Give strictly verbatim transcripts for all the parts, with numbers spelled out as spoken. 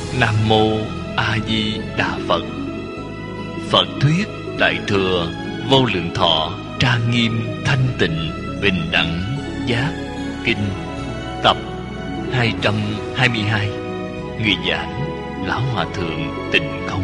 Nam Mô A Di Đà Phật. Phật thuyết Đại Thừa Vô Lượng Thọ Trang Nghiêm Thanh Tịnh Bình Đẳng Giác Kinh, tập hai trăm hai mươi hai. Người giảng Lão Hòa Thượng Tịnh Không.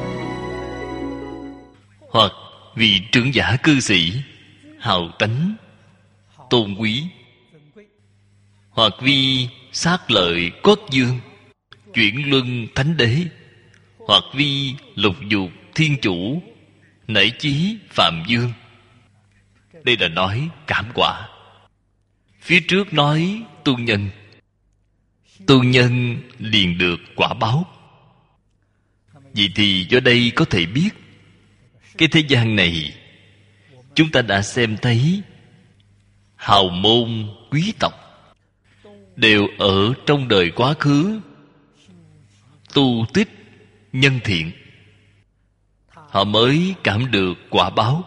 Hoặc vị trưởng giả cư sĩ hào tánh tôn quý, hoặc vi sát lợi quốc dương chuyển luân thánh đế, hoặc vi lục dục thiên chủ nảy chí phạm dương. Đây là nói cảm quả. Phía trước nói tu nhân. Tu nhân liền được quả báo. Vậy thì do đây có thể biết, cái thế gian này chúng ta đã xem thấy hào môn quý tộc đều ở trong đời quá khứ tu tích nhân thiện, họ mới cảm được quả báo.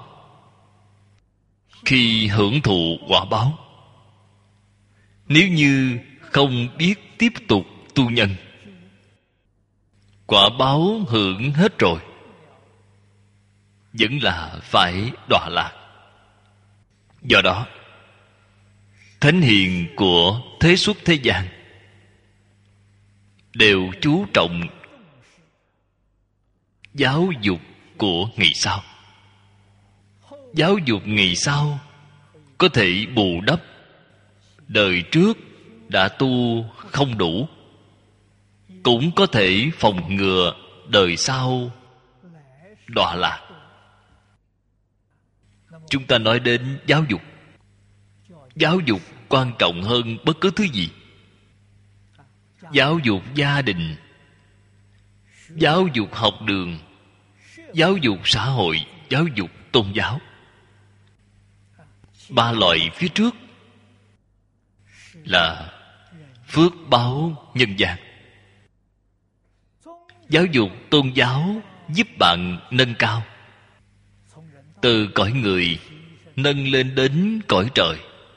Khi hưởng thụ quả báo, nếu như không biết tiếp tục tu nhân, quả báo hưởng hết rồi, vẫn là phải đọa lạc. Do đó, thánh hiền của thế xuất thế gian đều chú trọng giáo dục của ngày sau. Giáo dục ngày sau có thể bù đắp đời trước đã tu không đủ, cũng có thể phòng ngừa đời sau đọa lạc. Chúng ta nói đến giáo dục. Giáo dục quan trọng hơn bất cứ thứ gì. Giáo dục gia đình, giáo dục học đường, giáo dục xã hội, giáo dục tôn giáo. Ba loại phía trước là phước báo nhân gian. Giáo dục tôn giáo giúp bạn nâng cao, từ cõi người nâng lên đến cõi trời.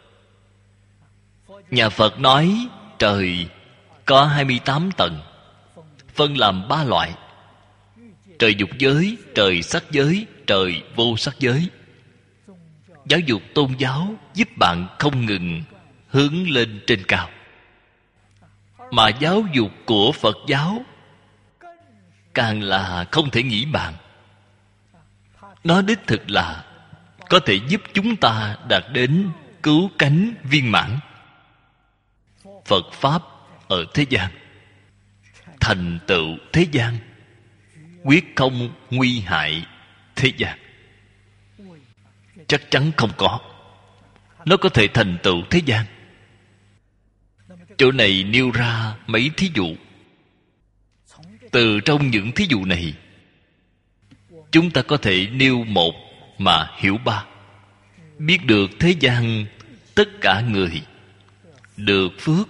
Nhà Phật nói trời có hai mươi tám tầng, phân làm ba loại: trời dục giới, trời sắc giới, trời vô sắc giới. Giáo dục tôn giáo giúp bạn không ngừng hướng lên trên cao. Mà giáo dục của Phật giáo càng là không thể nghĩ bàn. Nó đích thực là có thể giúp chúng ta đạt đến cứu cánh viên mãn. Phật Pháp ở thế gian, thành tựu thế gian, quyết không nguy hại thế gian. Chắc chắn không có. Nó có thể thành tựu thế gian. Chỗ này nêu ra mấy thí dụ. Từ trong những thí dụ này, chúng ta có thể nêu một mà hiểu ba. Biết được thế gian tất cả người được phước,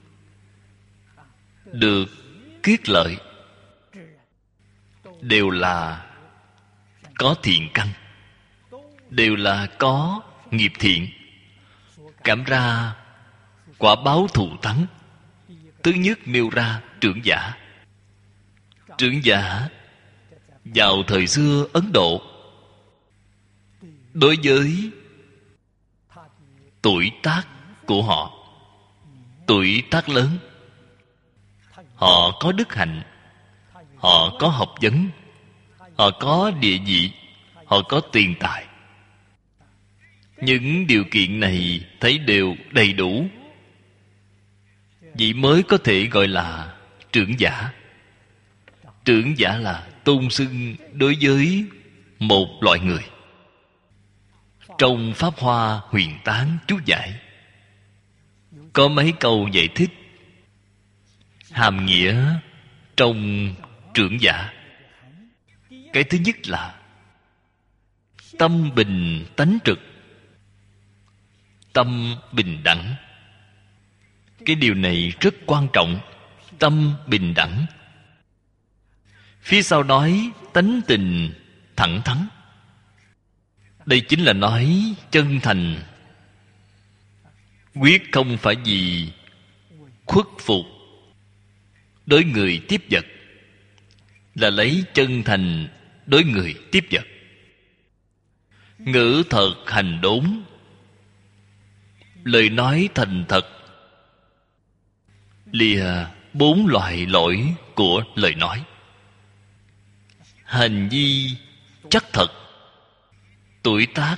được kiết lợi, đều là có thiện căn, đều là có nghiệp thiện. Cảm ra quả báo thù thắng. Thứ nhất nêu ra trưởng giả. Trưởng giả vào thời xưa Ấn Độ, đối với tuổi tác của họ, tuổi tác lớn, họ có đức hạnh, họ có học vấn, họ có địa vị, họ có tiền tài. Những điều kiện này thấy đều đầy đủ, vậy mới có thể gọi là trưởng giả. Trưởng giả là tôn xưng đối với một loại người. Trong Pháp Hoa Huyền Tán chú giải có mấy câu giải thích hàm nghĩa trong trưởng giả. Cái thứ nhất là tâm bình tánh trực, tâm bình đẳng. Cái điều này rất quan trọng. Tâm bình đẳng. Phía sau nói tánh tình thẳng thắn. Đây chính là nói chân thành, quyết không phải vì khuất phục đối người tiếp vật. là lấy chân thành đối người tiếp vật. Ngữ thật hành đốn, lời nói thành thật, lìa bốn loại lỗi của lời nói. Hành vi chắc thật, tuổi tác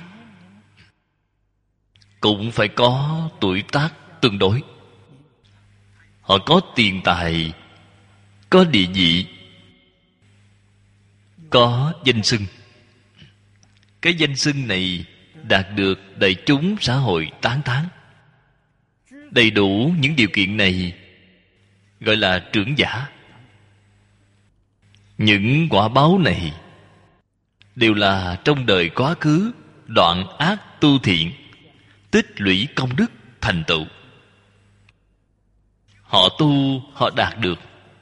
cũng phải có tuổi tác tương đối. Họ có tiền tài, có địa vị, có danh xưng. Cái danh xưng này đạt được đại chúng xã hội tán thán. Đầy đủ những điều kiện này gọi là trưởng giả. Những quả báo này đều là trong đời quá khứ đoạn ác tu thiện, tích lũy công đức thành tựu. Họ tu, họ đạt được.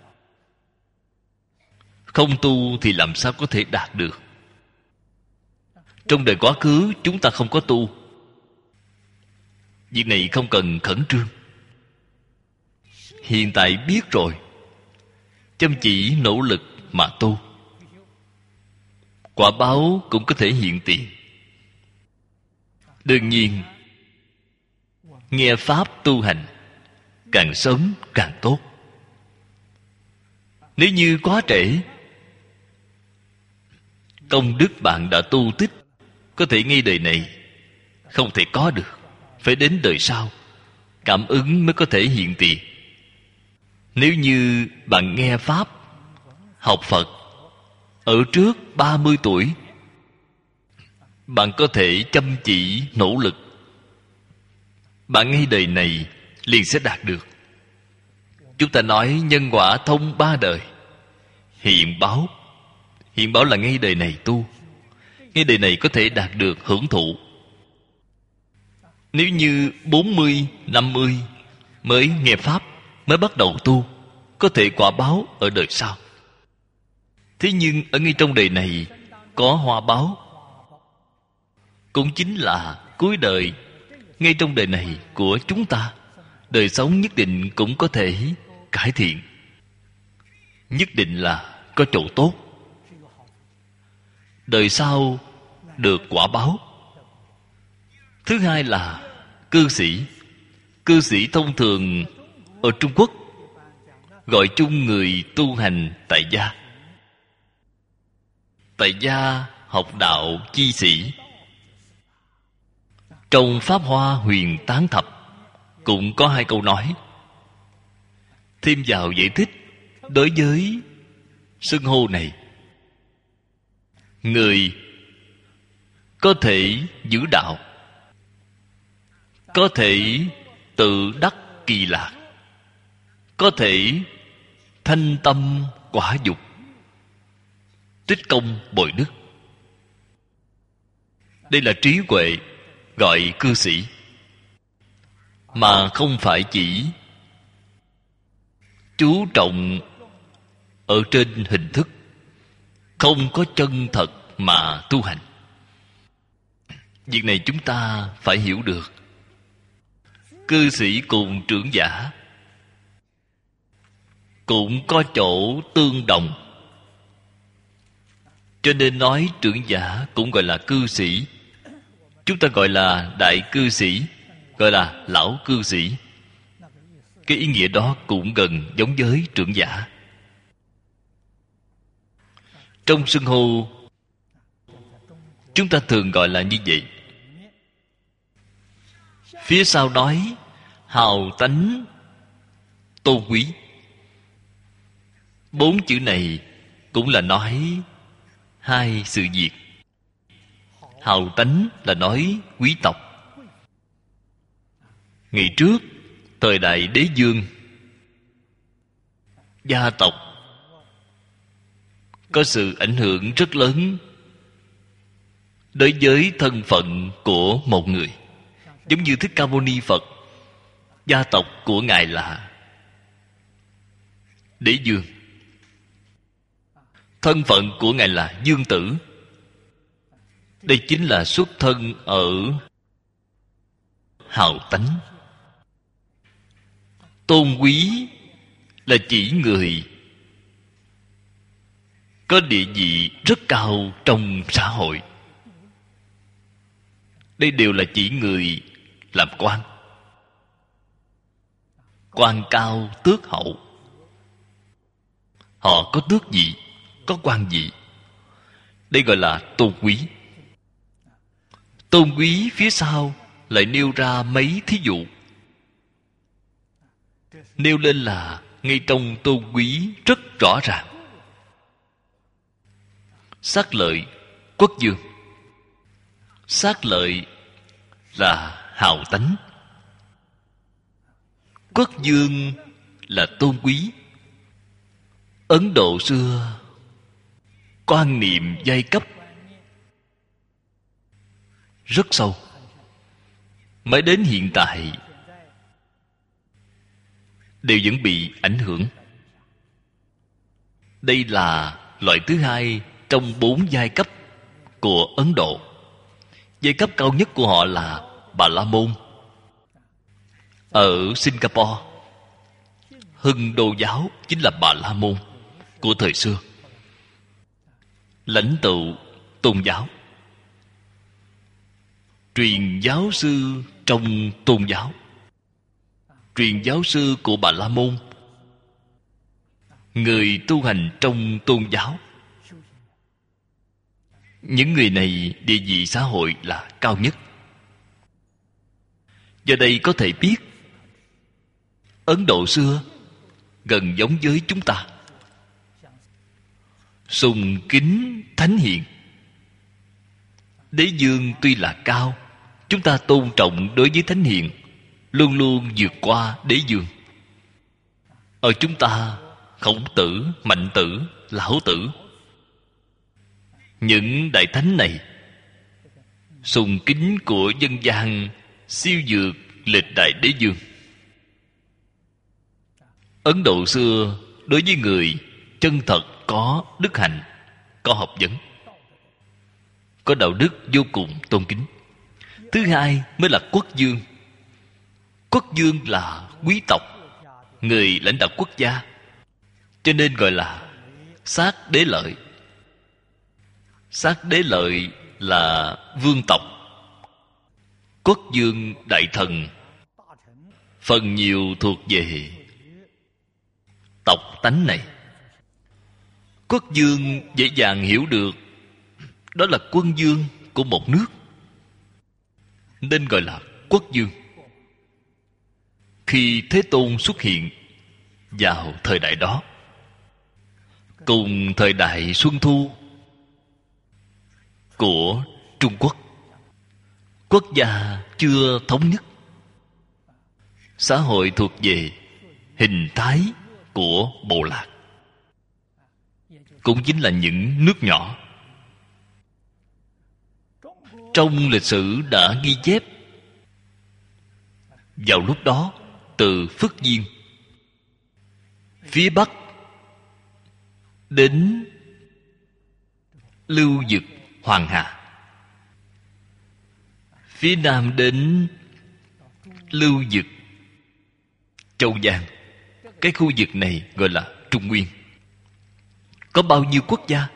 Không tu thì làm sao có thể đạt được? Trong đời quá khứ chúng ta không có tu, việc này không cần khẩn trương. Hiện tại biết rồi, chăm chỉ nỗ lực mà tu, quả báo cũng có thể hiện tiền. Đương nhiên, nghe pháp tu hành càng sớm càng tốt. Nếu như quá trễ, công đức bạn đã tu tích có thể ngay đời này không thể có được, phải đến đời sau cảm ứng mới có thể hiện tiền. Nếu như bạn nghe pháp, học Phật ở trước ba mươi tuổi, bạn có thể chăm chỉ nỗ lực, bạn ngay đời này liền sẽ đạt được. Chúng ta nói nhân quả thông ba đời. Hiện báo, hiện báo là ngay đời này tu, ngay đời này có thể đạt được hưởng thụ. Nếu như bốn mươi, năm mươi mới nghe pháp, mới bắt đầu tu, có thể quả báo ở đời sau. Thế nhưng ở ngay trong đời này có hoa báo, cũng chính là cuối đời. Ngay trong đời này của chúng ta, đời sống nhất định cũng có thể cải thiện, nhất định là có chỗ tốt. Đời sau được quả báo. Thứ hai là cư sĩ. Cư sĩ thông thường ở Trung Quốc gọi chung người tu hành tại gia. Tại gia học đạo chi sĩ. Trong Pháp Hoa Huyền Tán Thập cũng có hai câu nói. Thêm vào giải thích đối với xưng hô này: người có thể giữ đạo, có thể tự đắc kỳ lạc, có thể thanh tâm quả dục, tích công bồi đức. Đây là trí huệ, gọi cư sĩ, mà không phải chỉ chú trọng ở trên hình thức, không có chân thật mà tu hành. Việc này chúng ta phải hiểu được. Cư sĩ cùng trưởng giả cũng có chỗ tương đồng, cho nên nói trưởng giả cũng gọi là cư sĩ. Chúng ta gọi là đại cư sĩ, gọi là lão cư sĩ. Cái ý nghĩa đó cũng gần giống với trưởng giả. Trong xưng hô chúng ta thường gọi là như vậy. Phía sau nói hào tánh tôn quý. Bốn chữ này cũng là nói hai sự việc. Hào tánh là nói quý tộc. Ngày trước, thời đại Đế Dương, gia tộc có sự ảnh hưởng rất lớn đối với thân phận của một người. Giống như Thích Ca Mâu Ni Phật, gia tộc của Ngài là Đế Dương, thân phận của Ngài là Dương Tử. Đây chính là xuất thân ở hào tánh. Tôn quý là chỉ người có địa vị rất cao trong xã hội. Đây đều là chỉ người làm quan. Quan cao tước hậu. Họ có tước vị, có quan vị. Đây gọi là tôn quý. Tôn quý phía sau lại nêu ra mấy thí dụ. Nêu lên là ngay trong tôn quý rất rõ ràng. Sát lợi quốc dương. Sát lợi là hào tánh. Quốc dương là tôn quý. Ấn Độ xưa quan niệm giai cấp rất sâu. Mới đến hiện tại đều vẫn bị ảnh hưởng. Đây là loại thứ hai trong bốn giai cấp của Ấn Độ. Giai cấp cao nhất của họ là Bà La Môn. Ở Singapore, Hưng Đô giáo chính là Bà La Môn của thời xưa, lãnh tụ tôn giáo, truyền giáo sư trong tôn giáo, truyền giáo sư của Bà La Môn, người tu hành trong tôn giáo. Những người này địa vị xã hội là cao nhất. Do đây có thể biết Ấn Độ xưa gần giống với chúng ta, sùng kính thánh hiền. Đế dương tuy là cao, chúng ta tôn trọng đối với thánh hiền luôn luôn vượt qua đế dương. Ở chúng ta, Khổng Tử, Mạnh Tử, Lão Tử, những đại thánh này sùng kính của dân gian siêu vượt lịch đại đế dương. Ấn Độ xưa đối với người chân thật có đức hạnh, có học vấn, có đạo đức vô cùng tôn kính. Thứ hai mới là quốc dương. Quốc dương là quý tộc, người lãnh đạo quốc gia, cho nên gọi là sát đế lợi. Sát đế lợi là vương tộc. Quốc dương đại thần phần nhiều thuộc về tộc tánh này. Quốc dương dễ dàng hiểu được, đó là quân vương của một nước, nên gọi là quốc dương. Khi Thế Tôn xuất hiện vào thời đại đó, cùng thời đại Xuân Thu của Trung Quốc, quốc gia chưa thống nhất, xã hội thuộc về hình thái của bộ lạc, cũng chính là những nước nhỏ. Trong lịch sử đã ghi chép, vào lúc đó từ Phước Diên phía bắc đến lưu vực Hoàng Hà, phía nam đến lưu vực Châu Giang, cái khu vực này gọi là Trung Nguyên. Có bao nhiêu quốc gia?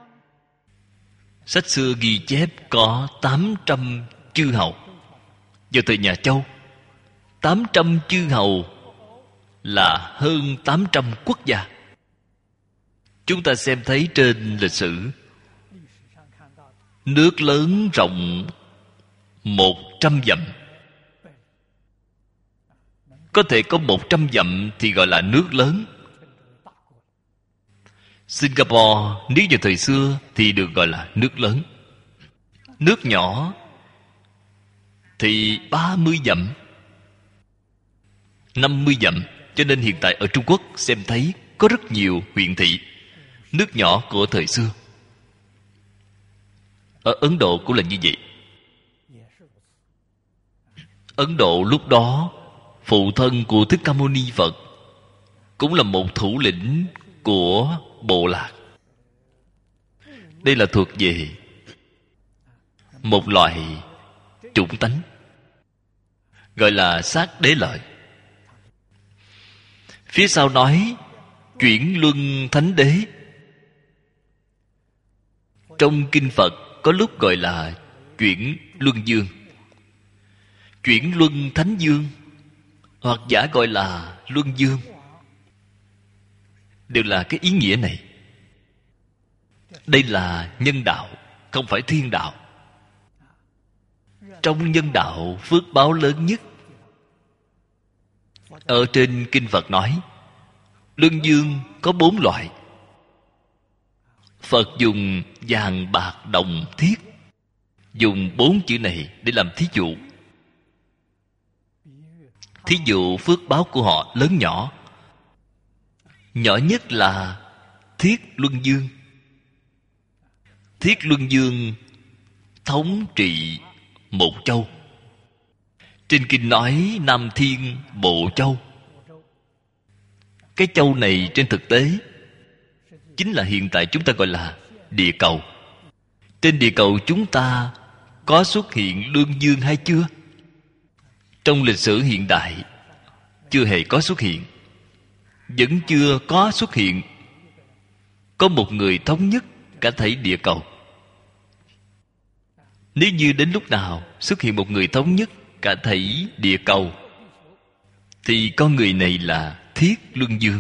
Sách xưa ghi chép có tám trăm chư hầu. Vào thời nhà Châu, tám trăm chư hầu là hơn tám trăm quốc gia. Chúng ta xem thấy trên lịch sử, nước lớn rộng một trăm dặm. Có thể có một trăm dặm thì gọi là nước lớn. Singapore nếu vào thời xưa thì được gọi là nước lớn. Nước nhỏ thì ba mươi dặm, năm mươi dặm. Cho nên hiện tại ở Trung Quốc xem thấy có rất nhiều huyện thị, nước nhỏ của thời xưa. Ở Ấn Độ cũng là như vậy. Ấn Độ lúc đó, phụ thân của Thích Ca Mâu Ni Phật cũng là một thủ lĩnh của bộ lạc. Đây là thuộc về một loại chủng tánh, gọi là sát đế lợi. Phía sau nói chuyển luân thánh đế. Trong kinh Phật có lúc gọi là chuyển luân dương, chuyển luân thánh dương, hoặc giả gọi là luân dương, đều là cái ý nghĩa này. Đây là nhân đạo, không phải thiên đạo. Trong nhân đạo, phước báo lớn nhất, ở trên kinh Phật nói luân dương có bốn loại. Phật dùng vàng bạc đồng thiết, dùng bốn chữ này để làm thí dụ. Thí dụ phước báo của họ lớn nhỏ. Nhỏ nhất là thiết luân dương. Thiết luân dương thống trị một châu. Trên kinh nói Nam Thiên Bộ Châu. Cái châu này trên thực tế chính là hiện tại chúng ta gọi là địa cầu. Trên địa cầu chúng ta có xuất hiện luân dương hay chưa? Trong lịch sử hiện đại chưa hề có xuất hiện. Vẫn chưa có xuất hiện có một người thống nhất cả thảy địa cầu. Nếu như đến lúc nào xuất hiện một người thống nhất cả thảy địa cầu, thì con người này là thiết luân dương.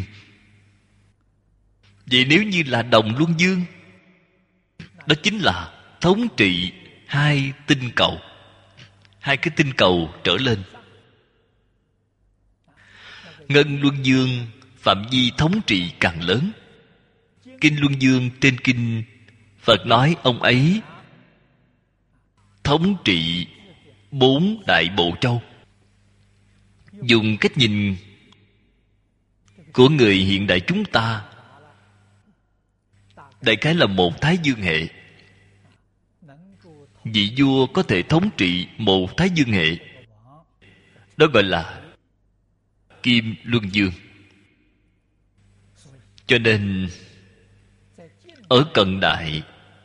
Vậy nếu như là đồng luân dương, đó chính là thống trị hai tinh cầu, hai cái tinh cầu trở lên. Ngân luân dương phạm vi thống trị càng lớn. Kinh luân dương trên kinh Phật nói ông ấy thống trị bốn đại bộ châu. Dùng cách nhìn của người hiện đại chúng ta, đại khái là một thái dương hệ. Vị vua có thể thống trị một thái dương hệ, đó gọi là kim luân dương. Cho nên ở cận đại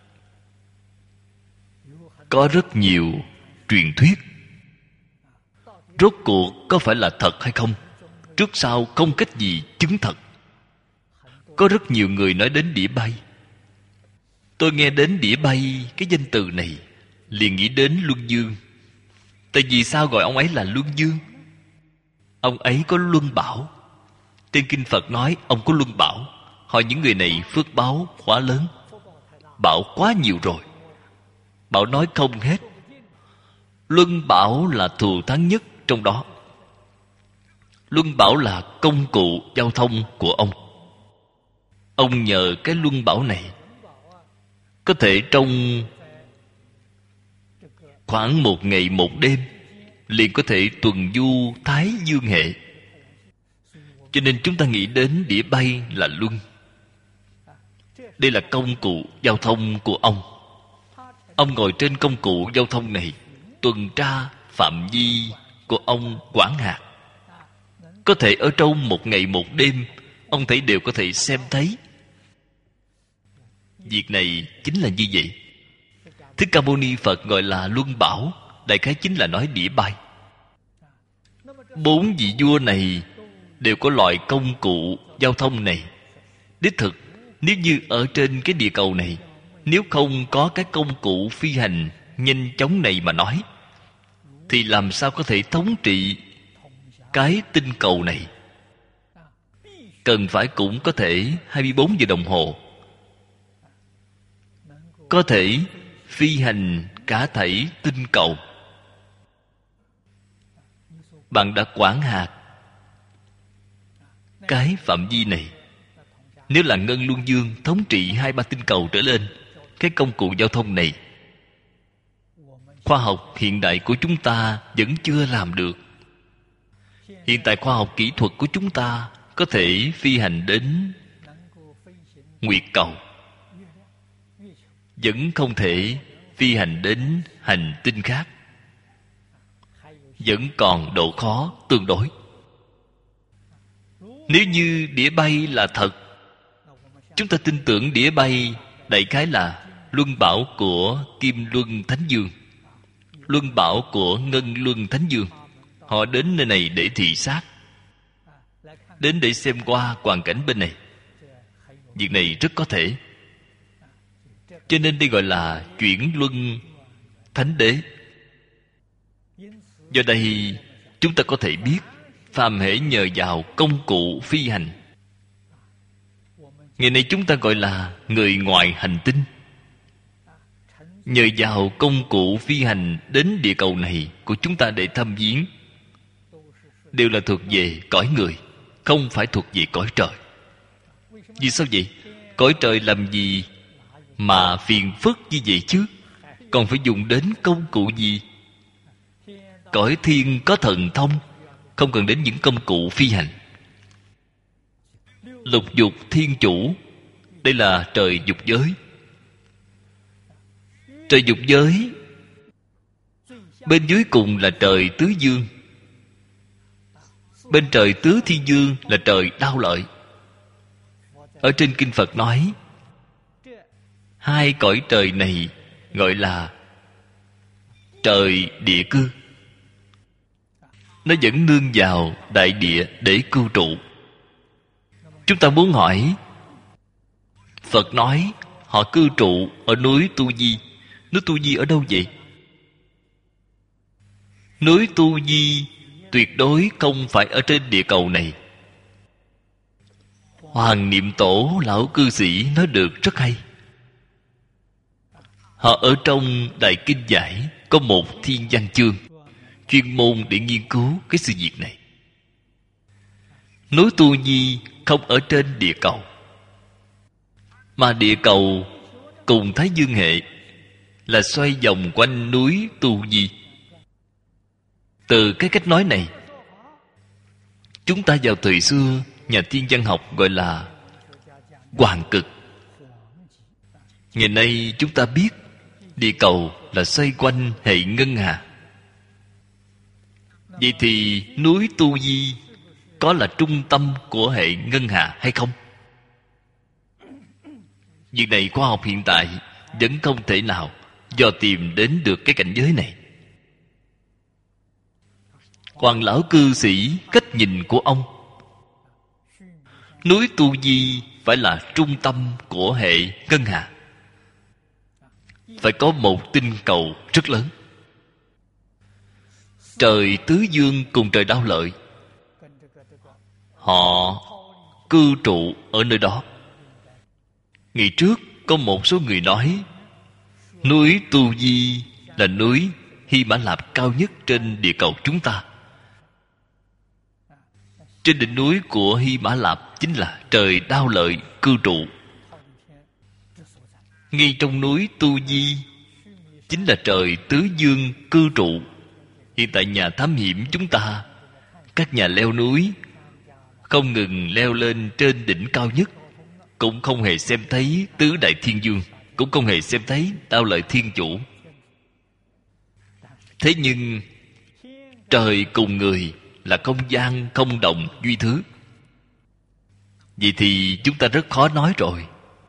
có rất nhiều truyền thuyết. Rốt cuộc có phải là thật hay không, trước sau không cách gì chứng thật. Có rất nhiều người nói đến đĩa bay. Tôi nghe đến đĩa bay, cái danh từ này liền nghĩ đến luân dương. Tại vì sao gọi ông ấy là luân dương? Ông ấy có luân bảo. Trên kinh Phật nói ông có luân bảo. Hỏi những người này phước báo quá lớn, bảo quá nhiều rồi, bảo nói không hết. Luân bảo là thù thắng nhất trong đó. Luân bảo là công cụ giao thông của ông. Ông nhờ cái luân bảo này có thể trong khoảng một ngày một đêm liền có thể tuần du thái dương hệ. Cho nên chúng ta nghĩ đến đĩa bay là luân. Đây là công cụ giao thông của ông. Ông ngồi trên công cụ giao thông này, tuần tra phạm vi của ông quản hạt. Có thể ở trong một ngày một đêm, ông thấy đều có thể xem thấy. Việc này chính là như vậy. Thích Ca Mâu Ni Phật gọi là luân bảo, đại khái chính là nói đĩa bay. Bốn vị vua này đều có loại công cụ giao thông này. Đích thực, nếu như ở trên cái địa cầu này, nếu không có cái công cụ phi hành nhanh chóng này mà nói, thì làm sao có thể thống trị cái tinh cầu này? Cần phải cũng có thể hai mươi bốn giờ đồng hồ, có thể phi hành cả thảy tinh cầu. Bạn đã quản hạt cái phạm vi này. Nếu là ngân luân dương thống trị hai ba tinh cầu trở lên, cái công cụ giao thông này, khoa học hiện đại của chúng ta vẫn chưa làm được. Hiện tại khoa học kỹ thuật của chúng ta có thể phi hành đến nguyệt cầu, vẫn không thể phi hành đến hành tinh khác. Vẫn còn độ khó tương đối. Nếu như đĩa bay là thật, chúng ta tin tưởng đĩa bay đại khái là luân bảo của Kim Luân Thánh Dương, luân bảo của Ngân Luân Thánh Dương. Họ đến nơi này để thị sát, đến để xem qua hoàn cảnh bên này. Việc này rất có thể. Cho nên đây gọi là chuyển luân thánh đế. Do đây chúng ta có thể biết, phàm hễ nhờ vào công cụ phi hành, ngày nay chúng ta gọi là người ngoài hành tinh, nhờ vào công cụ phi hành đến địa cầu này của chúng ta để thăm viếng, đều là thuộc về cõi người, không phải thuộc về cõi trời. Vì sao vậy? Cõi trời làm gì mà phiền phức như vậy chứ? Còn phải dùng đến công cụ gì? Cõi thiên có thần thông, không cần đến những công cụ phi hành. Lục dục thiên chủ, đây là trời dục giới. Trời dục giới bên dưới cùng là trời tứ dương. Bên trời tứ thiên dương là trời đao lợi. Ở trên kinh Phật nói, hai cõi trời này gọi là trời địa cư. Nó vẫn nương vào đại địa để cư trụ. Chúng ta muốn hỏi, Phật nói họ cư trụ ở núi Tu Di. Núi Tu Di ở đâu vậy? Núi Tu Di tuyệt đối không phải ở trên địa cầu này. Hoàng Niệm Tổ lão cư sĩ nói được rất hay. Họ ở trong Đại Kinh Giải có một thiên văn chương chuyên môn để nghiên cứu cái sự việc này. Núi Tu Di không ở trên địa cầu, mà địa cầu cùng Thái Dương hệ là xoay vòng quanh núi Tu Di. Từ cái cách nói này, chúng ta vào thời xưa nhà thiên văn học gọi là hoàng cực. Ngày nay chúng ta biết địa cầu là xoay quanh hệ ngân hà. Vậy thì núi Tu Di có là trung tâm của hệ ngân hà hay không? Việc này khoa học hiện tại vẫn không thể nào dò tìm đến được cái cảnh giới này. Hoàng lão cư sĩ cách nhìn của ông, núi Tu Di phải là trung tâm của hệ ngân hà, phải có một tinh cầu rất lớn. Trời tứ dương cùng trời đao lợi, họ cư trụ ở nơi đó. Ngày trước có một số người nói núi Tu Di là núi Hy Mã Lạp cao nhất trên địa cầu chúng ta. Trên đỉnh núi của Hy Mã Lạp chính là trời đao lợi cư trụ. Ngay trong núi Tu Di chính là trời tứ dương cư trụ. Hiện tại nhà thám hiểm chúng ta, các nhà leo núi không ngừng leo lên trên đỉnh cao nhất, cũng không hề xem thấy tứ đại thiên dương, cũng không hề xem thấy đao lợi thiên chủ. Thế nhưng trời cùng người là không gian không động duy thứ. Vậy thì chúng ta rất khó nói rồi.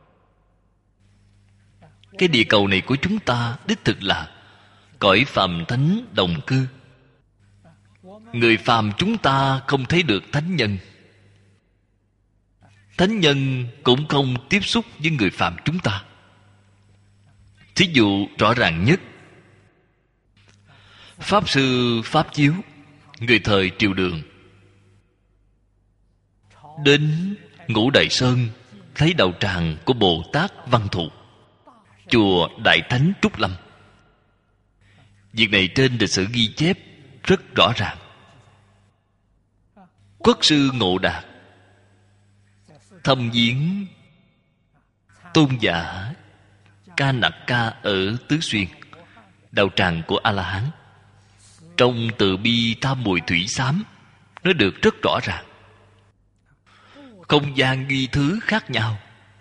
Cái địa cầu này của chúng ta đích thực là cõi phàm thánh đồng cư. Người phàm chúng ta không thấy được thánh nhân, thánh nhân cũng không tiếp xúc với người phàm chúng ta. Thí dụ rõ ràng nhất, Pháp Sư Pháp Chiếu, người thời Triều Đường, đến Ngũ Đại Sơn thấy đạo tràng của Bồ Tát Văn Thù, chùa Đại Thánh Trúc Lâm. Việc này trên lịch sử ghi chép rất rõ ràng. Quốc sư Ngộ Đạt thăm viếng tôn giả Ca Nặc Ca ở Tứ Xuyên, đạo tràng của A La Hán. Trong Từ Bi Tham Mùi Thủy Xám nói được rất rõ ràng. Không gian duy thứ khác nhau,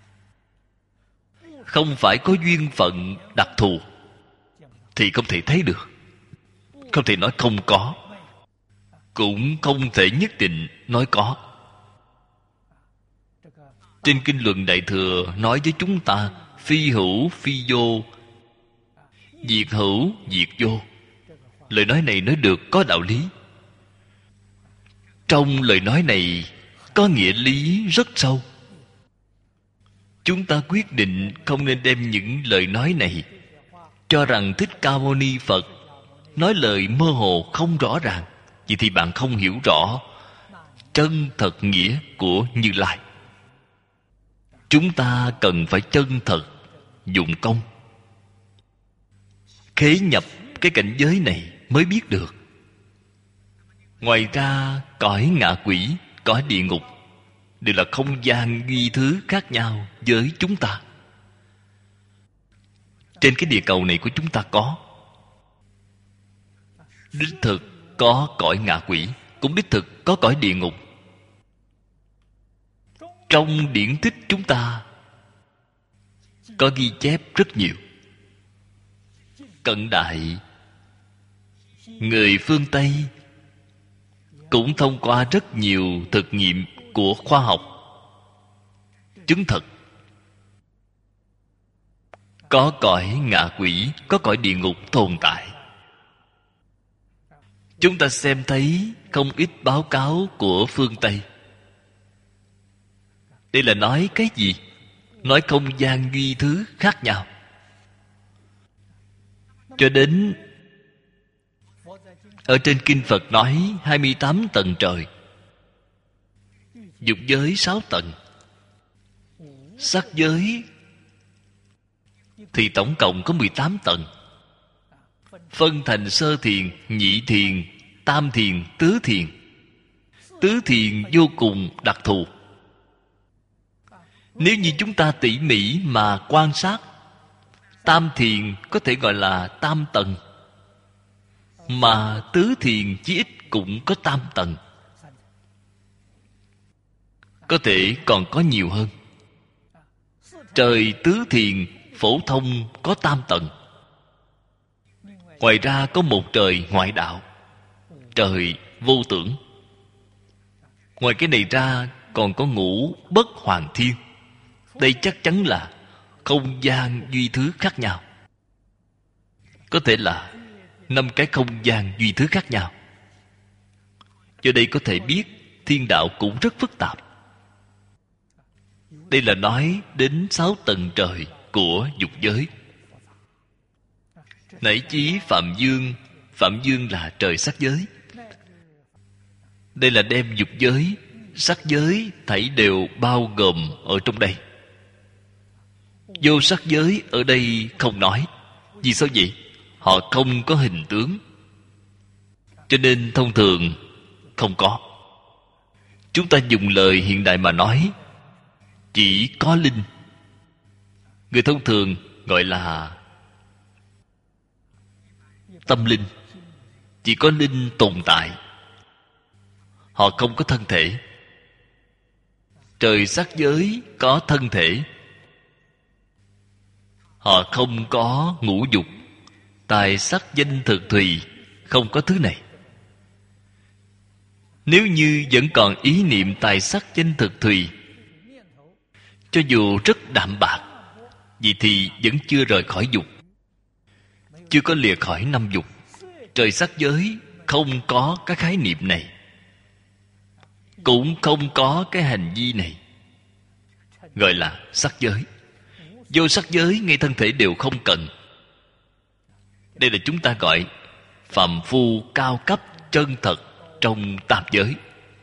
không phải có duyên phận đặc thù thì không thể thấy được. Không thể nói không có, cũng không thể nhất định nói có. Trên Kinh Luận Đại Thừa nói với chúng ta phi hữu phi vô, diệt hữu diệt vô. Lời nói này nói được có đạo lý. Trong lời nói này có nghĩa lý rất sâu. Chúng ta quyết định không nên đem những lời nói này cho rằng Thích Ca Mâu Ni Phật nói lời mơ hồ không rõ ràng. Vậy thì bạn không hiểu rõ chân thật nghĩa của Như Lai. Chúng ta cần phải chân thật dụng công, khế nhập cái cảnh giới này mới biết được. Ngoài ra, cõi ngạ quỷ, cõi địa ngục đều là không gian duy thứ khác nhau với chúng ta. Trên cái địa cầu này của chúng ta có, đích thực có cõi ngạ quỷ, cũng đích thực có cõi địa ngục. Trong điển tích chúng ta có ghi chép rất nhiều. Cận đại, người phương Tây cũng thông qua rất nhiều thực nghiệm của khoa học chứng thực có cõi ngạ quỷ, có cõi địa ngục tồn tại. Chúng ta xem thấy không ít báo cáo của phương Tây. Đây là nói cái gì? Nói không gian duy thứ khác nhau. Cho đến ở trên kinh Phật nói hai mươi tám tầng trời, dục giới sáu tầng, sắc giới thì tổng cộng có mười tám tầng, phân thành sơ thiền, nhị thiền, tam thiền, tứ thiền. Tứ thiền vô cùng đặc thù. Nếu như chúng ta tỉ mỉ mà quan sát, tam thiền có thể gọi là tam tầng, mà tứ thiền chí ít cũng có tam tầng, có thể còn có nhiều hơn. Trời tứ thiền phổ thông có tam tầng. Ngoài ra có một trời ngoại đạo, trời vô tưởng. Ngoài cái này ra còn có ngũ bất hoàng thiên. Đây chắc chắn là không gian duy thứ khác nhau. Có thể là năm cái không gian duy thứ khác nhau. Do đây có thể biết thiên đạo cũng rất phức tạp. Đây là nói đến sáu tầng trời của dục giới. Nảy chí Phạm Dương. Phạm Dương là trời sắc giới. Đây là đem dục giới, sắc giới thảy đều bao gồm ở trong đây. Vô sắc giới ở đây không nói. Vì sao vậy? Họ không có hình tướng, cho nên thông thường không có. Chúng ta dùng lời hiện đại mà nói, chỉ có linh. Người thông thường gọi là tâm linh. Chỉ có linh tồn tại, họ không có thân thể. Trời sắc giới có thân thể, họ không có ngũ dục, tài sắc danh thực thùy, không có thứ này. Nếu như vẫn còn ý niệm tài sắc danh thực thùy, cho dù rất đạm bạc, vậy thì vẫn chưa rời khỏi dục, chưa có lìa khỏi năm dục. Trời sắc giới không có cái khái niệm này, cũng không có cái hành vi này, gọi là sắc giới. Vô sắc giới ngay thân thể đều không cần. Đây là chúng ta gọi phàm phu cao cấp chân thật trong tam giới.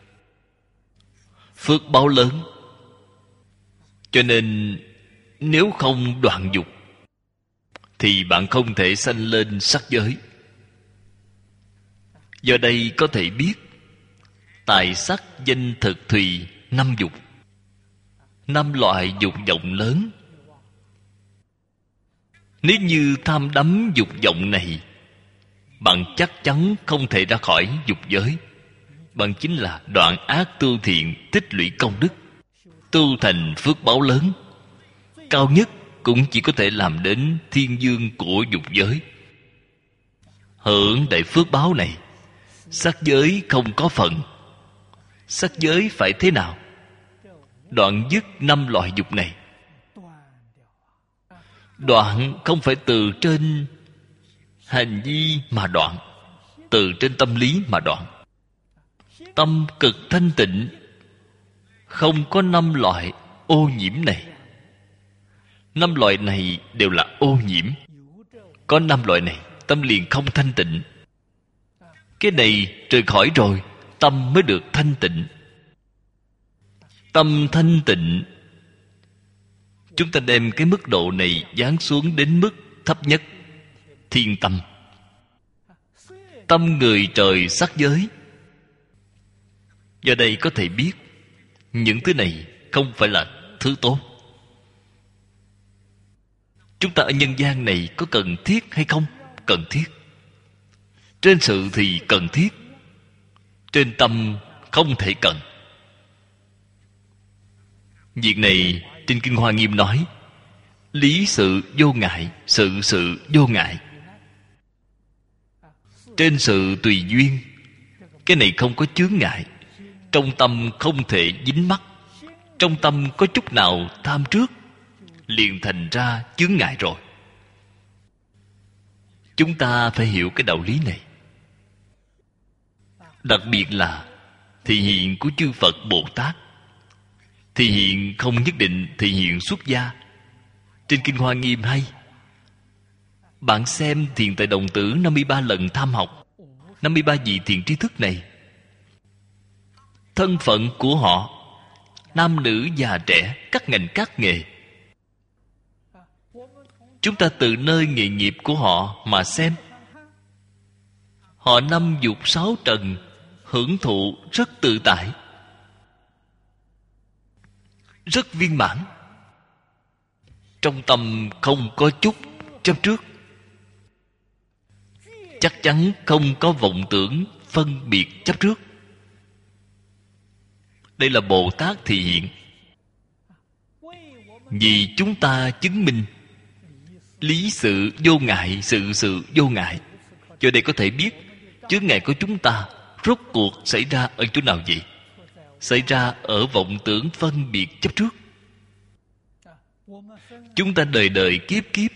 Phước báo lớn. Cho nên nếu không đoạn dục thì bạn không thể sanh lên sắc giới. Do đây có thể biết tài sắc danh thực thùy năm dục, năm loại dục vọng lớn. Nếu như tham đắm dục vọng này, bạn chắc chắn không thể ra khỏi dục giới. Bạn chính là đoạn ác tu thiện, tích lũy công đức, tu thành phước báo lớn. Cao nhất cũng chỉ có thể làm đến thiên dương của dục giới. Hưởng đại phước báo này, sắc giới không có phần. Sắc giới phải thế nào? Đoạn dứt năm loại dục này. Đoạn không phải từ trên hành vi mà đoạn, từ trên tâm lý mà đoạn. Tâm cực thanh tịnh, không có năm loại ô nhiễm này. Năm loại này đều là ô nhiễm. Có năm loại này, tâm liền không thanh tịnh. Cái này rời khỏi rồi, tâm mới được thanh tịnh. Tâm thanh tịnh, chúng ta đem cái mức độ này giáng xuống đến mức thấp nhất. Thiên tâm. Tâm người trời sắc giới. Do đây có thể biết những thứ này không phải là thứ tốt. Chúng ta ở nhân gian này có cần thiết hay không? Cần thiết. Trên sự thì cần thiết, trên tâm không thể cần. Việc này trên Kinh Hoa Nghiêm nói: lý sự vô ngại, sự sự vô ngại. Trên sự tùy duyên, cái này không có chướng ngại. Trong tâm không thể dính mắc. Trong tâm có chút nào tham trước, liền thành ra chướng ngại rồi. Chúng ta phải hiểu cái đạo lý này. Đặc biệt là thị hiện của chư Phật Bồ Tát. Thị hiện không nhất định thị hiện xuất gia. Trên Kinh Hoa Nghiêm hay: bạn xem Thiền Tài Đồng Tử năm mươi ba lần tham học, năm mươi ba vị thiền tri thức này, thân phận của họ, nam nữ già trẻ, các ngành các nghề, chúng ta từ nơi nghề nghiệp của họ mà xem. Họ năm dục sáu trần hưởng thụ rất tự tại, rất viên mãn. Trong tâm không có chút chấp trước, chắc chắn không có vọng tưởng phân biệt chấp trước. Đây là Bồ Tát thị hiện. Vì chúng ta chứng minh lý sự vô ngại, sự sự vô ngại. Cho đây có thể biết chướng ngại của chúng ta rốt cuộc xảy ra ở chỗ nào vậy? Xảy ra ở vọng tưởng phân biệt chấp trước. Chúng ta đời đời kiếp kiếp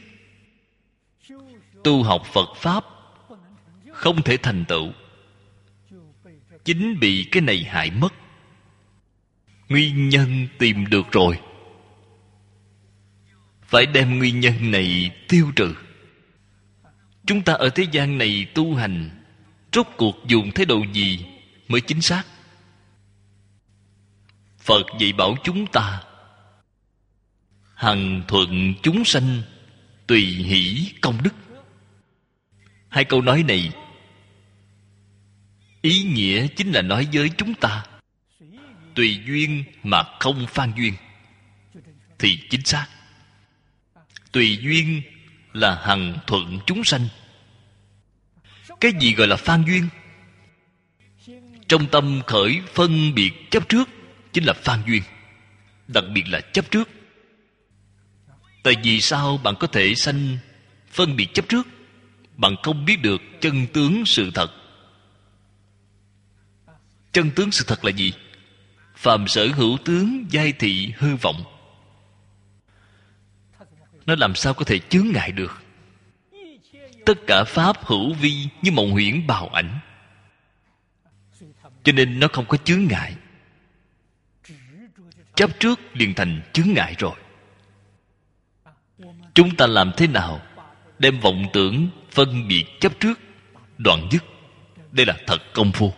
tu học Phật Pháp không thể thành tựu, chính bị cái này hại mất. Nguyên nhân tìm được rồi, phải đem nguyên nhân này tiêu trừ. Chúng ta ở thế gian này tu hành, rốt cuộc dùng thái độ gì mới chính xác? Phật dạy bảo chúng ta: hằng thuận chúng sanh, tùy hỷ công đức. Hai câu nói này ý nghĩa chính là nói với chúng ta tùy duyên mà không phan duyên thì chính xác. Tùy duyên là hằng thuận chúng sanh. Cái gì gọi là phan duyên? Trong tâm khởi phân biệt chấp trước chính là phan duyên, đặc biệt là chấp trước. Tại vì sao bạn có thể sanh phân biệt chấp trước? Bạn không biết được chân tướng sự thật. Chân tướng sự thật là gì? Phàm sở hữu tướng, giai thị hư vọng. Nó làm sao có thể chướng ngại được? Tất cả pháp hữu vi như mộng huyễn bào ảnh, cho nên nó không có chướng ngại. Chấp trước liền thành chướng ngại rồi. Chúng ta làm thế nào đem vọng tưởng phân biệt chấp trước đoạn dứt? Đây là thật công phu.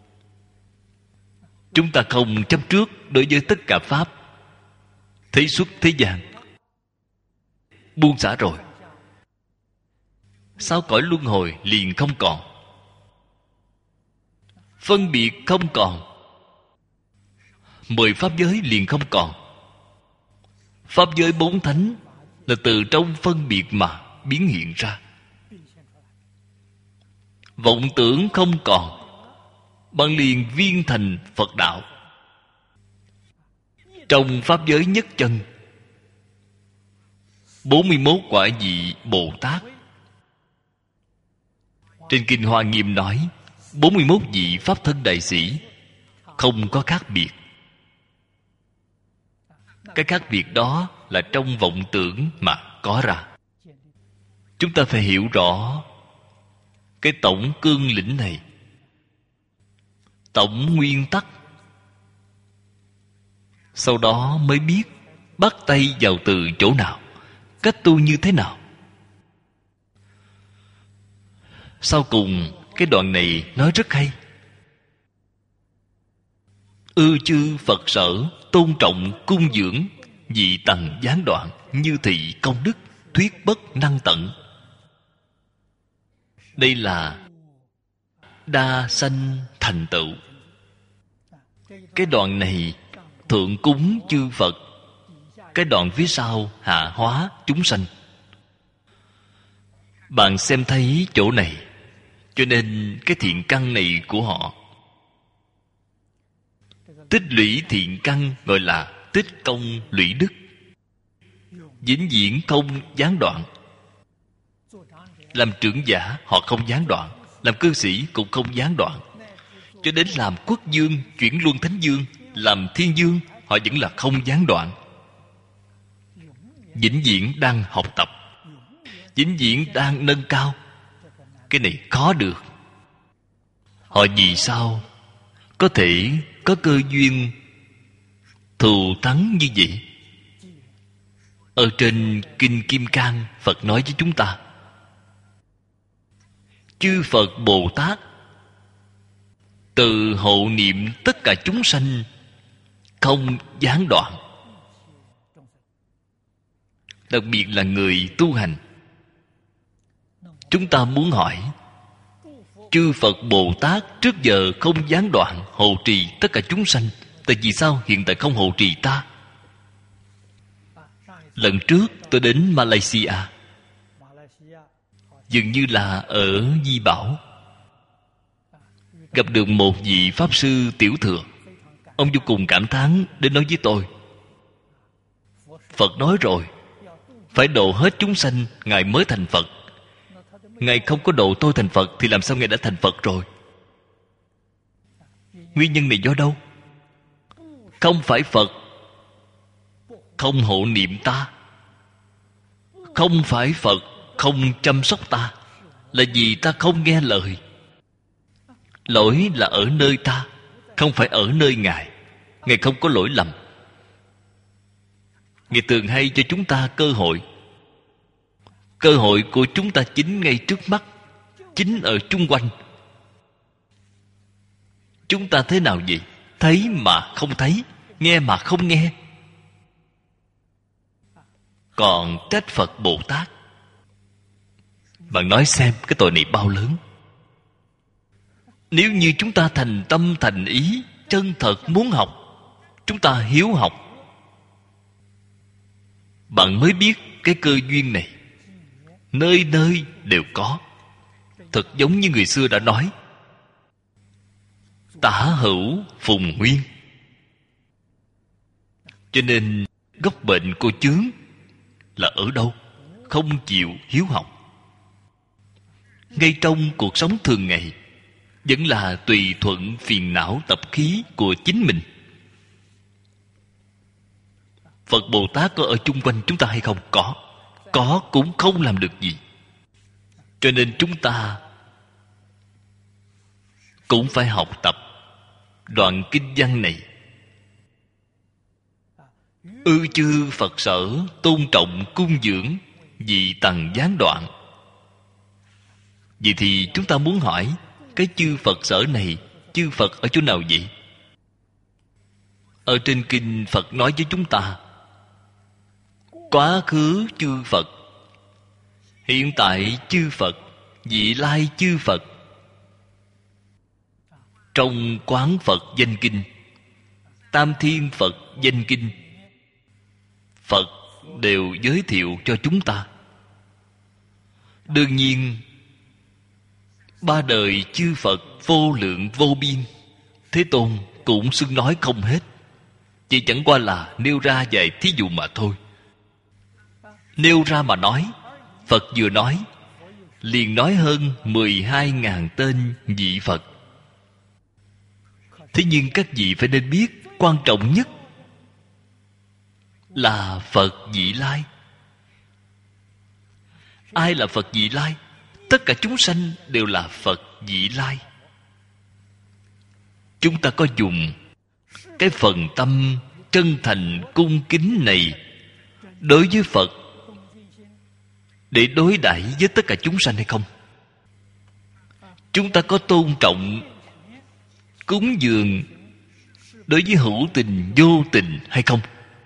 Chúng ta không chấp trước đối với tất cả pháp. Thấy xuất thế gian, buông xả rồi, sáu cõi luân hồi liền không còn. Phân biệt không còn, mười pháp giới liền không còn. Pháp giới bốn thánh là từ trong phân biệt mà biến hiện ra. Vọng tưởng không còn, bạn liền viên thành Phật đạo. Trong pháp giới nhất chân, bốn mươi mốt quả vị Bồ Tát. Trên Kinh Hoa Nghiêm nói bốn mươi mốt vị Pháp thân đại sĩ không có khác biệt. Cái khác biệt đó là trong vọng tưởng mà có ra. Chúng ta phải hiểu rõ cái tổng cương lĩnh này, tổng nguyên tắc, sau đó mới biết bắt tay vào từ chỗ nào. cách tu như thế nào? Sau cùng cái đoạn này nói rất hay. Ư chư Phật sở, tôn trọng cung dưỡng, dị tầng gián đoạn, như thị công đức, thuyết bất năng tận. Đây là đa sanh thành tựu. Cái đoạn này thượng cúng chư Phật, cái đoạn phía sau hạ hóa chúng sanh. Bạn xem thấy chỗ này, cho nên cái thiện căn này của họ, tích lũy thiện căn gọi là tích công lũy đức, vĩnh viễn không gián đoạn. Làm trưởng giả họ không gián đoạn, làm cư sĩ cũng không gián đoạn, cho đến làm quốc vương, chuyển luân thánh vương, làm thiên vương, họ vẫn là không gián đoạn. Vĩnh viễn đang học tập, vĩnh viễn đang nâng cao. Cái này khó được. Họ vì sao có thể có cơ duyên thù thắng như vậy? Ở trên Kinh Kim Cang, Phật nói với chúng ta, chư Phật Bồ Tát từ hộ niệm tất cả chúng sanh, không gián đoạn. Đặc biệt là người tu hành. Chúng ta muốn hỏi, chư Phật Bồ Tát trước giờ không gián đoạn hộ trì tất cả chúng sanh, tại vì sao hiện tại không hộ trì ta? Lần trước tôi đến Malaysia, dường như là ở Di Bảo, gặp được một vị Pháp Sư Tiểu Thừa. Ông vô cùng cảm thán đến nói với tôi, Phật nói rồi, phải độ hết chúng sanh, Ngài mới thành Phật. Ngài không có độ tôi thành Phật thì làm sao Ngài đã thành Phật rồi? Nguyên nhân này do đâu? Không phải Phật không hộ niệm ta, không phải Phật không chăm sóc ta, là vì ta không nghe lời. Lỗi là ở nơi ta, không phải ở nơi Ngài. Ngài không có lỗi lầm. Ngài thường hay cho chúng ta cơ hội. Cơ hội của chúng ta chính ngay trước mắt, chính ở chung quanh. Chúng ta thế nào vậy? Thấy mà không thấy, nghe mà không nghe. Còn trách Phật Bồ Tát, bạn nói xem cái tội này bao lớn. Nếu như chúng ta thành tâm thành ý, chân thật muốn học, chúng ta hiếu học, bạn mới biết cái cơ duyên này nơi nơi đều có. Thật giống như người xưa đã nói, tả hữu phùng nguyên. Cho nên gốc bệnh của chướng là ở đâu? Không chịu hiếu học. Ngay trong cuộc sống thường ngày, vẫn là tùy thuận phiền não tập khí của chính mình. Phật Bồ Tát có ở chung quanh chúng ta hay không? Có. Có cũng không làm được gì. Cho nên chúng ta cũng phải học tập đoạn kinh văn này. Ư chư Phật sở, tôn trọng cung dưỡng, dị tầng gián đoạn. Vậy thì chúng ta muốn hỏi, cái chư Phật sở này, chư Phật ở chỗ nào vậy? Ở trên kinh Phật nói với chúng ta, quá khứ chư Phật, hiện tại chư Phật, vị lai chư Phật. Trong Quán Phật Danh Kinh, Tam Thiên Phật Danh Kinh, Phật đều giới thiệu cho chúng ta. Đương nhiên, ba đời chư Phật vô lượng vô biên, Thế Tôn cũng xưng nói không hết. Chỉ chẳng qua là nêu ra vài thí dụ mà thôi. Nêu ra mà nói, Phật vừa nói liền nói hơn mười hai ngàn tên vị Phật. Thế nhưng các vị phải nên biết, quan trọng nhất là Phật vị lai. Ai là Phật vị lai? Tất cả chúng sanh đều là Phật vị lai. Chúng ta có dùng cái phần tâm chân thành cung kính này đối với Phật, để đối đãi với tất cả chúng sanh hay không? Chúng ta có tôn trọng cúng dường đối với hữu tình vô tình hay không?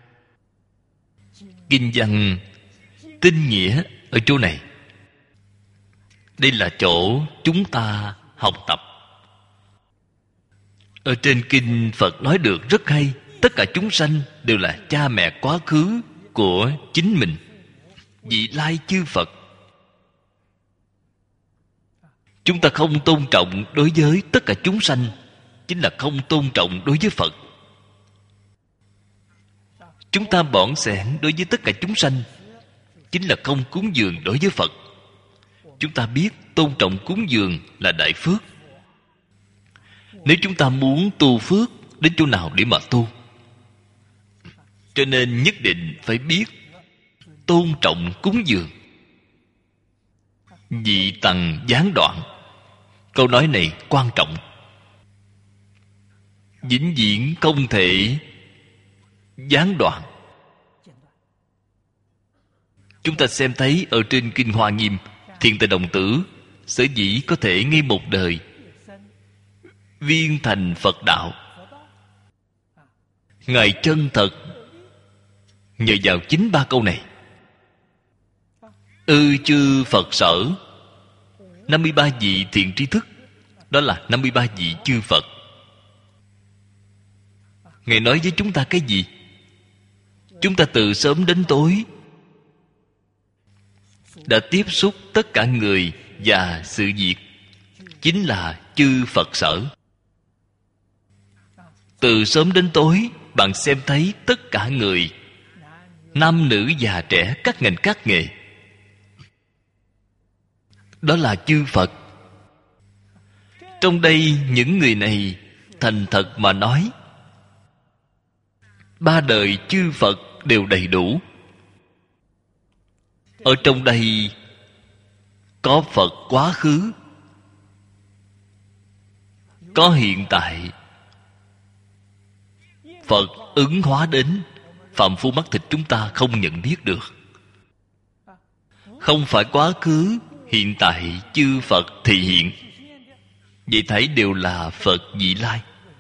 Kinh văn tinh nghĩa ở chỗ này. Đây là chỗ chúng ta học tập. Ở trên kinh Phật nói được rất hay. Tất cả chúng sanh đều là cha mẹ quá khứ của chính mình, vị lai chư Phật. Chúng ta không tôn trọng đối với tất cả chúng sanh, chính là không tôn trọng đối với Phật. Chúng ta bỏn xẻn đối với tất cả chúng sanh, chính là không cúng dường đối với Phật. Chúng ta biết tôn trọng cúng dường là đại phước. Nếu chúng ta muốn tu phước, đến chỗ nào để mà tu? Cho nên nhất định phải biết tôn trọng cúng dường. Dị tầng gián đoạn. Câu nói này quan trọng. Vĩnh viễn không thể gián đoạn. Chúng ta xem thấy ở trên Kinh Hoa Nghiêm, Thiện Tài Đồng Tử sở dĩ có thể ngay một đời viên thành Phật đạo, Ngài chân thật nhờ vào chính ba câu này. Ư chư Phật sở, năm mươi ba vị thiện tri thức, đó là năm mươi ba vị chư Phật. Ngài nói với chúng ta cái gì? Chúng ta từ sớm đến tối đã tiếp xúc tất cả người và sự việc, chính là chư Phật sở. Từ sớm đến tối, bạn xem thấy tất cả người, nam nữ già trẻ, các ngành các nghề, đó là chư Phật. Trong đây những người này thành thật mà nói, ba đời chư Phật đều đầy đủ. Ở trong đây có Phật quá khứ, có hiện tại, Phật ứng hóa đến, phàm phu mắt thịt chúng ta không nhận biết được. Không phải quá khứ, hiện tại chư Phật thị hiện, vậy thấy đều là Phật vị lai.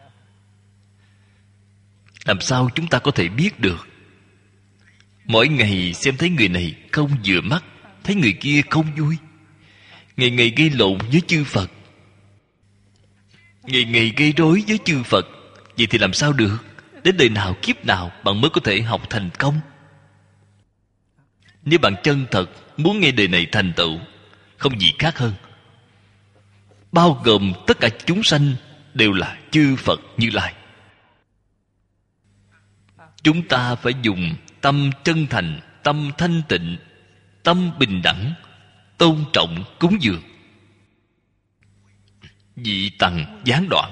Làm sao chúng ta có thể biết được? Mỗi ngày xem thấy người này không vừa mắt, thấy người kia không vui, ngày ngày gây lộn với chư Phật, ngày ngày gây rối với chư Phật, vậy thì làm sao được? Đến đời nào kiếp nào bạn mới có thể học thành công? Nếu bạn chân thật muốn ngay đời này thành tựu, không gì khác hơn, bao gồm tất cả chúng sanh đều là chư Phật Như Lai. Chúng ta phải dùng tâm chân thành, tâm thanh tịnh, tâm bình đẳng, tôn trọng cúng dường. Dị tầng gián đoạn.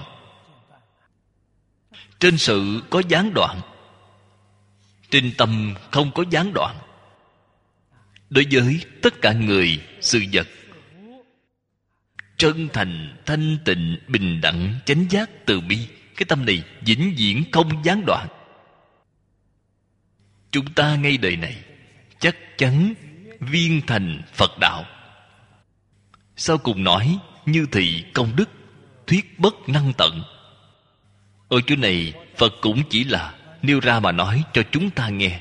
Trên sự có gián đoạn, trên tâm không có gián đoạn. Đối với tất cả người, sự vật, chân thành, thanh tịnh, bình đẳng, chánh giác, từ bi, cái tâm này vĩnh viễn không gián đoạn. Chúng ta ngay đời này chắc chắn viên thành Phật đạo. Sau cùng nói như thị công đức, thuyết bất năng tận. Ở chỗ này Phật cũng chỉ là nêu ra mà nói cho chúng ta nghe.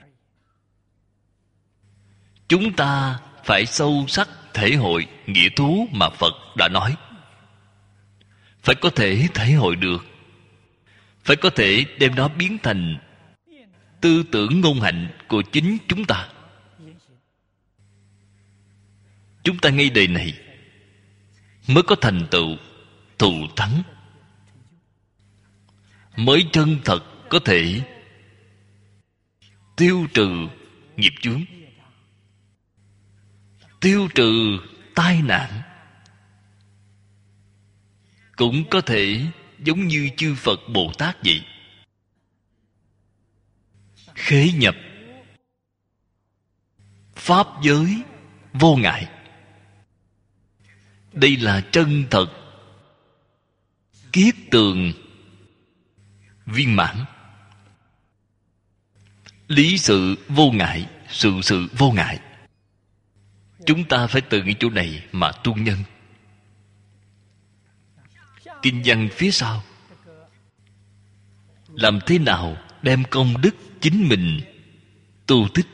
Chúng ta phải sâu sắc thể hội nghĩa thú mà Phật đã nói. Phải có thể thể hội được, phải có thể đem nó biến thành tư tưởng ngôn hạnh của chính chúng ta. Chúng ta ngay đời này mới có thành tựu thù thắng, mới chân thật có thể tiêu trừ nghiệp chướng, tiêu trừ tai nạn, cũng có thể giống như chư Phật Bồ Tát vậy, khế nhập pháp giới vô ngại. Đây là chân thật kiết tường viên mãn. Lý sự vô ngại, sự sự vô ngại. Chúng ta phải từ cái chỗ này mà tu nhân. Kinh văn phía sau, làm thế nào đem công đức chính mình tu tích,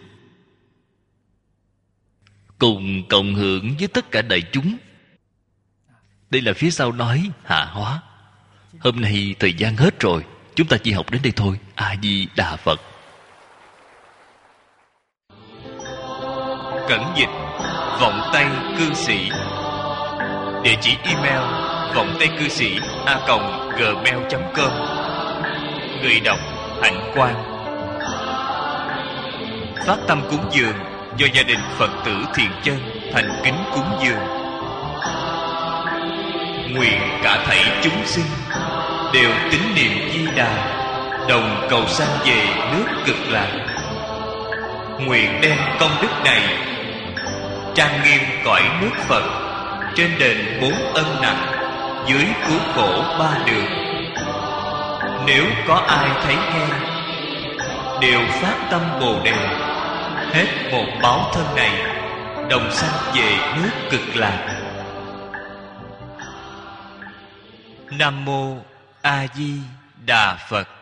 cùng cộng hưởng với tất cả đại chúng. Đây là phía sau nói hạ hóa. Hôm nay thời gian hết rồi, chúng ta chỉ học đến đây thôi. A Di Đà Phật. Cẩn dịch Vọng Tây Cư Sĩ. Địa chỉ email vọng tây cư sĩ a còng gmail chấm com. Người đọc Hạnh Quang. Phát tâm cúng dường do gia đình Phật tử Thiện Chân thành kính cúng dường. Nguyện cả thảy chúng sinh đều tín niệm Di Đà, đồng cầu sanh về nước Cực Lạc. Nguyện đem công đức này trang nghiêm cõi nước Phật, trên đền bốn ân nặng, dưới cứu khổ ba đường. Nếu có ai thấy nghe, đều phát tâm Bồ Đề, hết một báo thân này, đồng sanh về nước Cực Lạc. Nam mô A Di Đà Phật.